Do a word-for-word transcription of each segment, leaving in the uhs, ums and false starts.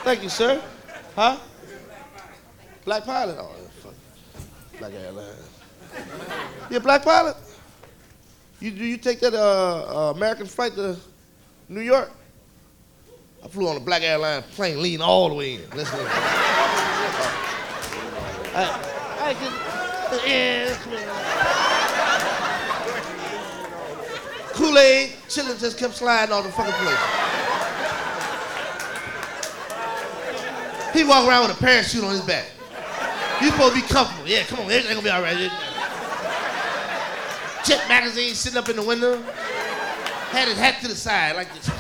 Thank you, sir. Huh? Black pilot? Oh, fuck. Black airline. You a black pilot? You do you take that uh, uh, American flight to New York? I flew on a black airline plane, lean all the way in. Listen. I, I can, yeah, Kool-Aid, chillin' just kept sliding all the fucking place. He walk around with a parachute on his back. You supposed to be comfortable. Yeah, come on, everything gonna be all right. Jet magazine sitting up in the window. Had his hat to the side like this.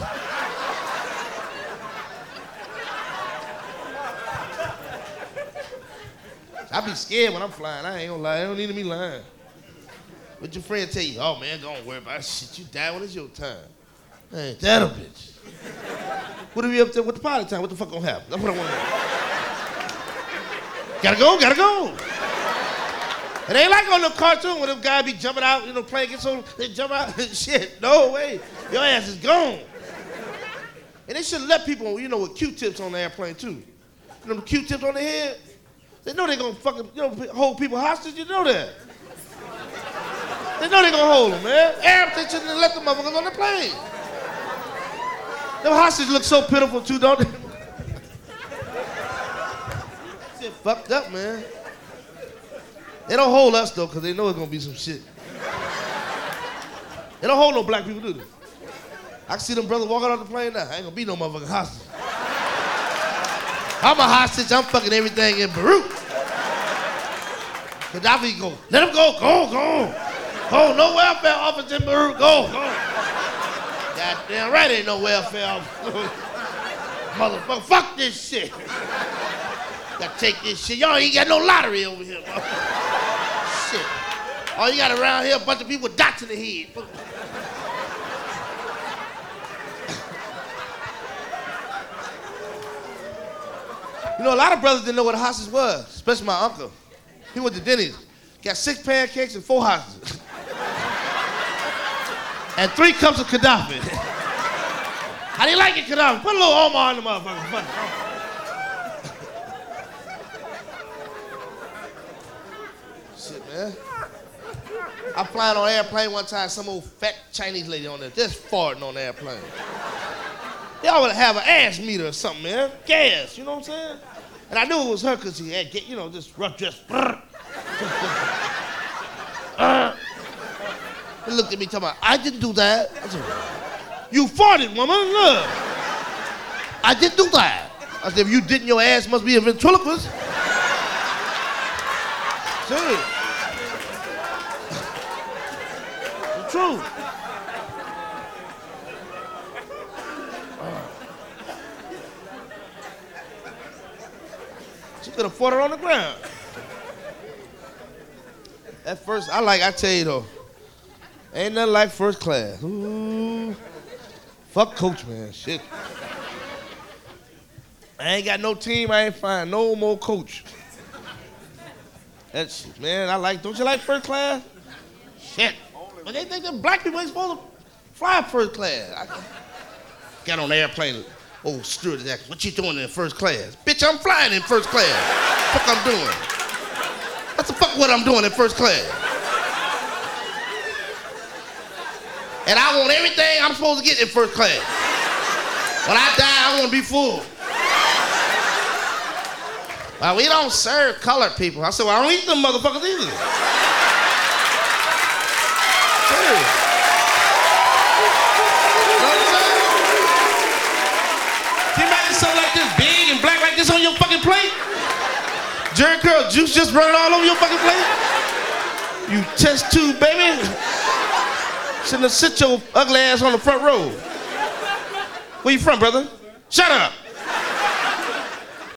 I be scared when I'm flying. I ain't gonna lie. I don't need to be lying. What your friend tell you? Oh man, don't worry about it. Shit. You die when it's your time. Ain't that a bitch? What are we up to with the pilot time? What the fuck gonna happen? That's what I want to know. Gotta go, gotta go. It ain't like on the cartoon when them guy be jumping out, you know, plane gets on, they jump out and shit. No way. Your ass is gone. And they should let people, you know, with Q-tips on the airplane too. You know, the Q-tips on their head. They know they gonna fucking, you know, hold people hostage. You know that. They know they gonna hold them, man. Arabs, they shouldn't have let the motherfuckers on the plane. Them hostages look so pitiful too, don't they? Shit fucked up, man. They don't hold us though, cause they know it's gonna be some shit. They don't hold no black people, do they? I can see them brothers walking off the plane now. I ain't gonna be no motherfucking hostage. I'm a hostage, I'm fucking everything in Beirut. Gaddafi go, let him go, go, go. Go, no welfare office in Beirut, go, go. Goddamn right ain't no welfare office. Motherfucker, fuck this shit. Gotta take this shit. Y'all ain't got no lottery over here, motherfucker. Shit. All you got around here, a bunch of people with dots in the head. You know, a lot of brothers didn't know what a hostage was, especially my uncle. He went to Denny's, got six pancakes and four hostages. And three cups of Gaddafi. How do you like it, Gaddafi? Put a little Omar in the motherfucker. Shit, man. I'm flying on an airplane one time, some old fat Chinese lady on there just farting on the airplane. They always have an ass meter or something, man. Gas, you know what I'm saying? And I knew it was her because she had, you know, this rough dress. uh, He looked at me talking about, I didn't do that. I said, you farted, woman, look. I didn't do that. I said, if you didn't, your ass must be a ventriloquist. Serious. The truth. She could have fought her on the ground. At first, I like, I tell you though, ain't nothing like first class. Ooh. Fuck coach, man, shit. I ain't got no team, I ain't find no more coach. That shit, man, I like, don't you like first class? Shit. But they think that black people ain't supposed to fly first class. I got on the airplane. Oh, stewardess asked, what you doing in first class? Bitch, I'm flying in first class. What the fuck I'm doing? What the fuck what I'm doing in first class? And I want everything I'm supposed to get in first class. When I die, I want to be full. Well, we don't serve colored people. I said, well, I don't eat them motherfuckers either. Serious. Something like this big and black like this on your fucking plate? Jerry curl juice just running all over your fucking plate? You test tube, baby. Shouldn't have sit your ugly ass on the front row. Where you from, brother? Shut up.